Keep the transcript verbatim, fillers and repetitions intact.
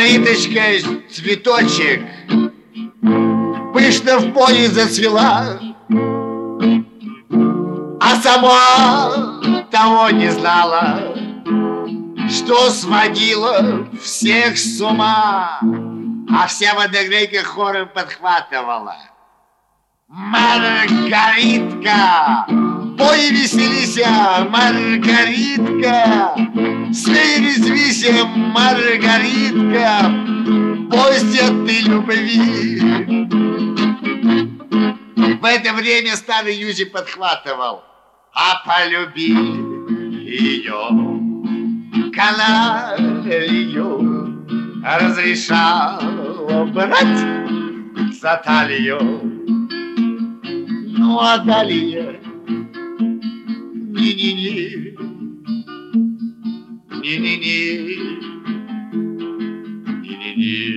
Маргариточка, цветочек, пышно в поле зацвела, а сама того не знала, что сводила всех с ума, а вся водогрейка хором подхватывала. Маргаритка, пой и веселися, Маргаритка, смей резвися, Маргаритка, бойся ты любви. В это время старый Юзик подхватывал: а полюби ее каналью разрешала брать за талию. Ну а далее ни-ни-ни, ни-ни-ни, ни-ни-ни.